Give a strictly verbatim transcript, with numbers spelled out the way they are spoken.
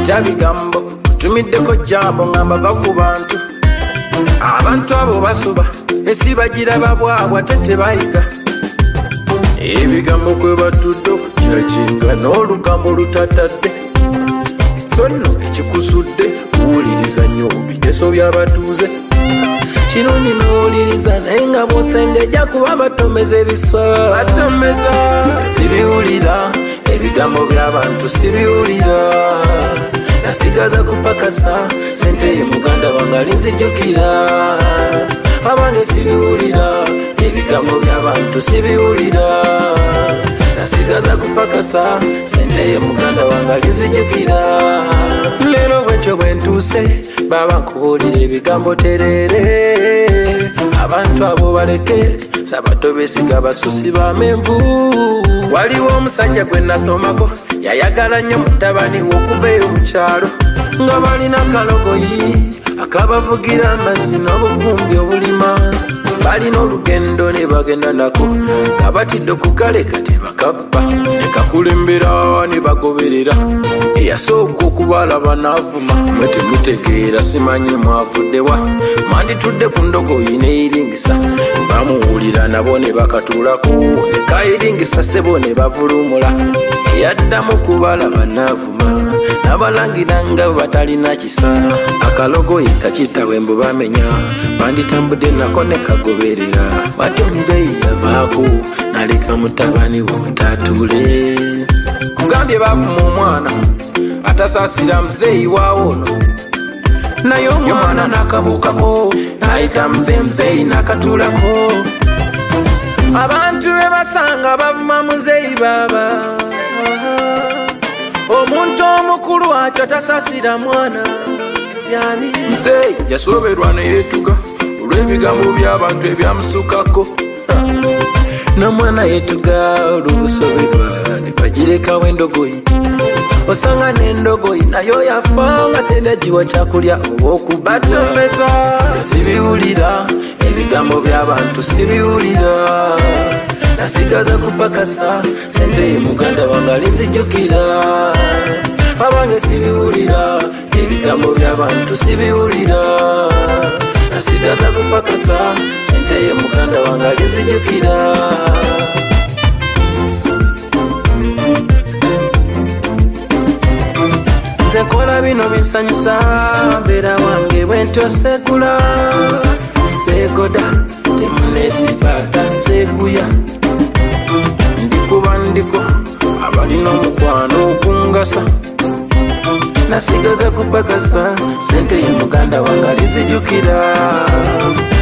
ntya bigambo tumiddeko jambo ngamba baku bantu abantu abo basuba esi bagira babwabwa tete bayiga ebigambo kwe batudde okukyakinga n'olugambo lutatadde so nno ekikusudde kuwuliriza nnyo biteeso by'abatuuze kirungi n'owuliriza naye nga bw'osengejja kuba batomeza ebiswa batomeza sibiwulira ebigambo by'abantu sibiwulira nasigaza kupakasa sente ye muganda wange alinzijjukira abange sibiwulira ebigambo by'abantu sibiwulira nasigaza kupakasa sente ye muganda wange alinzijjukira leero bwentyo bwentuuse baba nkubuulira ebigambo terere abantu abo baleke sabato besiga basusi bamenvu waliwo omusajja gwe nasomako yayagala nnyo mutabani w'okuva eyo mu kyalo nga balina kalogoyi akabavugira amazzi n'obugumbi obulima balina olugendo ne bagenda nako nga batidde okukaleka tebakappa ne kakulembera ne bagoberera eyasooka okubalaba n'avuma mwe temutegeera simanyi mwavuddewa manditudde ku ndogoyi neyiringisa bamuwulira nabo ne bakatuulako ne kayiringisa sebo ne bavulumula eyaddamu kubalaba n'avuma n'abalangiranga batalina kisa akalogoyi kakitawe mbu bamenya banditambudde nako ne kagoberera batonze yavaako naleka mutabani womutatule kugambye bavuma omwana atasaasira muzeeyi waawono naye omwana n'akabuukako n'ayita muzeeyi muzeeyi n'akatuulako abantu be basanga bavuma muzeeyi baaba omuntu omukulu atyo tasaasira mwana yani muzeeyi yasoberwa ne yeetuga olw'ebigambo by'abantu ebyamusukako n'omwana yeetuga olw'obusoberwa ne bagirekawo endogoyi osanga n'endogoyi nayo yafa nga tenagiwa kyakulya oba okubatomeza sibiwulira ebigambo by'abantu sibiwulira nasigaza kupakasa sente ye muganda wange alinzijjukira abange sibiwulira ebigambo by'abantu sibiwulira nasigaza kupakasa sente ye muganda wange alinzijjukira nze nkola bino bisanyusa mbeera wange bwentyo sekula segoda temunesibata seguya ndikuba ndiko abalina omukwano okungasa nasigaza kupakasa sente ye muganda wange alizijjukira